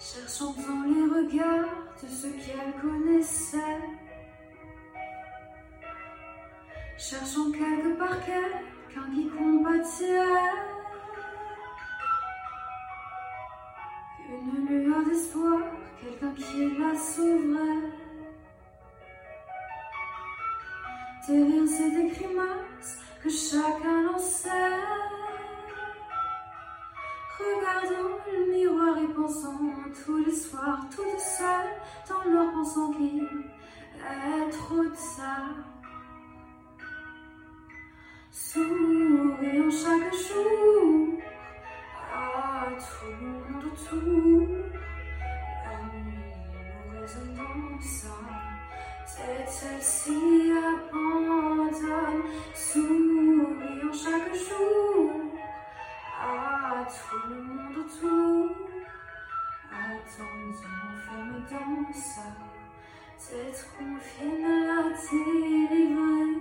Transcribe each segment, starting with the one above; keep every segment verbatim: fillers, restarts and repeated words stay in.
cherchant dans les regards de ceux qu'elle connaissait, cherchant quelque part quelqu'un qui compatirait, une lueur d'espoir, quelqu'un qui la sauverait. Des rires et des grimaces que chacun lançait, regardant le miroir et pensant tous les soirs, toutes seules, dans leur pensant qu'il est trop tard. Souriant chaque jour à tout le monde autour, la nuit nous résonne dans sa tête, celle-ci abandonne. Souriant chaque jour à tout le monde autour, attendant enfermé dans sa tête qu'on vienne la délivrer.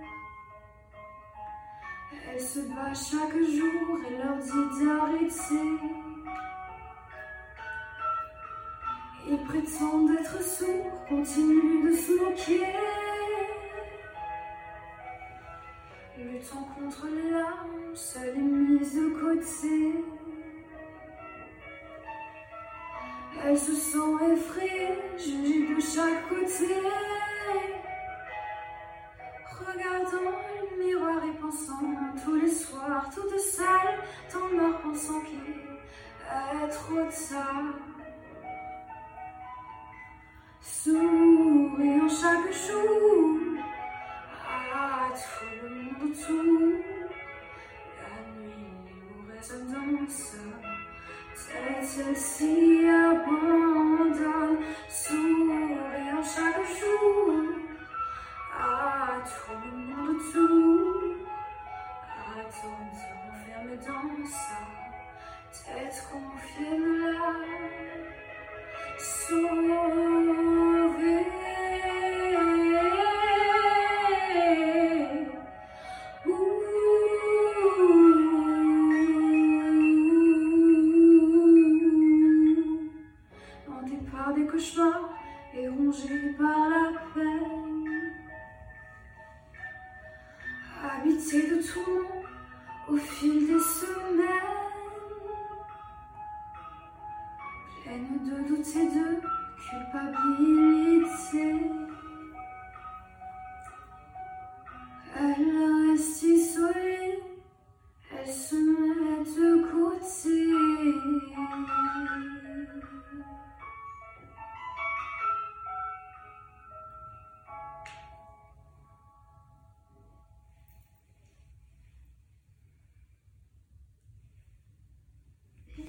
Elle se bat chaque jour et leur dit d'arrêter. Ils prétendent être sourds, continuent de se moquer, luttant contre les larmes, seule et mise de côté. Elle se sent effrayée, jugée de chaque côté, regardant le miroir et pensant tous les soirs, toutes seules, dans leur pensant qu'il est trop tard. Souriant chaque jour à tout le monde autour, la nuit nous résonne dans sa tête, celle-ci abandonne. Souriant chaque jour à tout le monde autour, attendant enfermé dans sa tête qu'on vienne la sauver. Hanté par des cauchemars et rongé par la peine, habité de tourments au fil des semaines, pleine de doutes et de culpabilité, elle reste isolée, elle se met de côté.